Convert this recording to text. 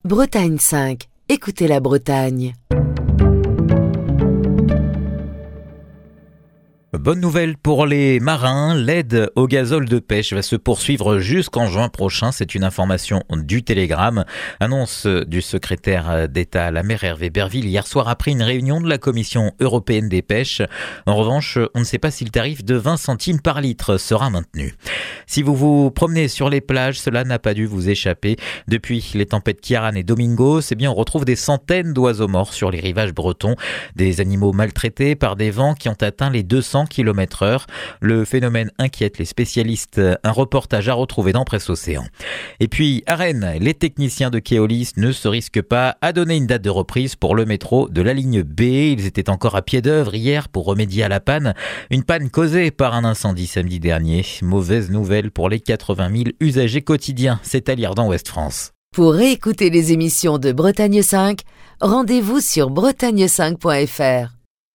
Bretagne 5. Écoutez la Bretagne. Bonne nouvelle pour les marins, l'aide au gazole de pêche va se poursuivre jusqu'en juin prochain. C'est une information du Télégramme. Annonce du secrétaire d'État à la mer Hervé Berville hier soir après une réunion de la Commission européenne des pêches. En revanche, on ne sait pas si le tarif de 20 centimes par litre sera maintenu. Si vous vous promenez sur les plages, cela n'a pas dû vous échapper. Depuis les tempêtes Kiaran et Domingo, on retrouve des centaines d'oiseaux morts sur les rivages bretons. Des animaux maltraités par des vents qui ont atteint les 200 km/h. Le phénomène inquiète les spécialistes. Un reportage à retrouver dans Presse Océan. Et puis, à Rennes, les techniciens de Keolis ne se risquent pas à donner une date de reprise pour le métro de la ligne B. Ils étaient encore à pied d'œuvre hier pour remédier à la panne. Une panne causée par un incendie samedi dernier. Mauvaise nouvelle pour les 80 000 usagers quotidiens. C'est à lire dans Ouest France. Pour réécouter les émissions de Bretagne 5, rendez-vous sur bretagne5.fr.